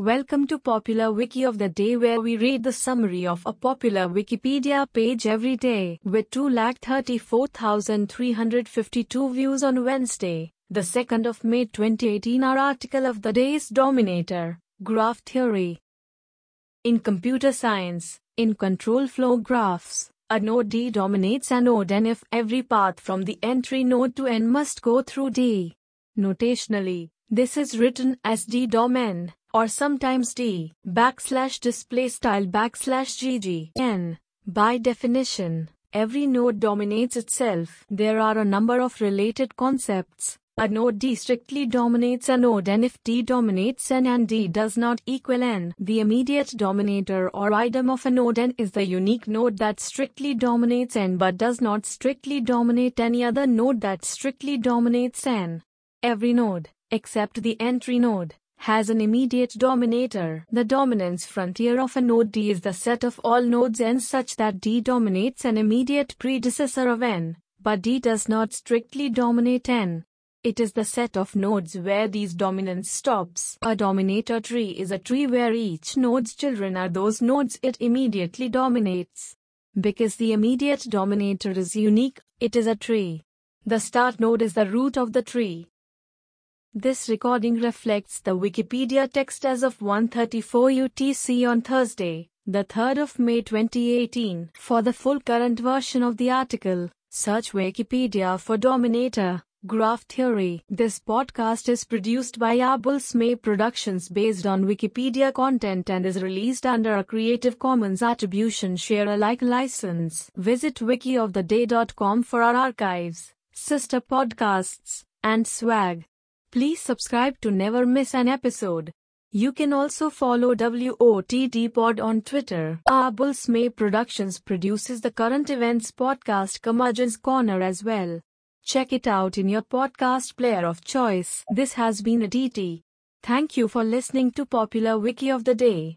Welcome to Popular Wiki of the Day, where we read the summary of a popular Wikipedia page every day. With 234,352 views on Wednesday, the 2nd of May 2018, our article of the day is Dominator, Graph Theory. In computer science, in control flow graphs, a node D dominates a node N if every path from the entry node to N must go through D. Notationally, this is written as D dom N, or sometimes D \displaystyle\GG N. By definition, every node dominates itself. There are a number of related concepts. A node D strictly dominates a node N if D dominates N and D does not equal N. The immediate dominator or item of a node N is the unique node that strictly dominates N but does not strictly dominate any other node that strictly dominates N. Every node, except the entry node, has an immediate dominator. The dominance frontier of a node D is the set of all nodes N such that D dominates an immediate predecessor of N, but D does not strictly dominate N. It is the set of nodes where D's dominance stops. A dominator tree is a tree where each node's children are those nodes it immediately dominates. Because the immediate dominator is unique, it is a tree. The start node is the root of the tree. This recording reflects the Wikipedia text as of 1:34 UTC on Thursday, the 3rd of May 2018. For the full current version of the article, search Wikipedia for Dominator, Graph Theory. This podcast is produced by Abulsmay Productions based on Wikipedia content and is released under a Creative Commons Attribution Share Alike license. Visit wikioftheday.com for our archives, sister podcasts, and swag. Please subscribe to never miss an episode. You can also follow WOTD Pod on Twitter. Abulsmay Productions produces the current events podcast Curmudgeon's Corner as well. Check it out in your podcast player of choice. This has been Aditi. Thank you for listening to Popular Wiki of the Day.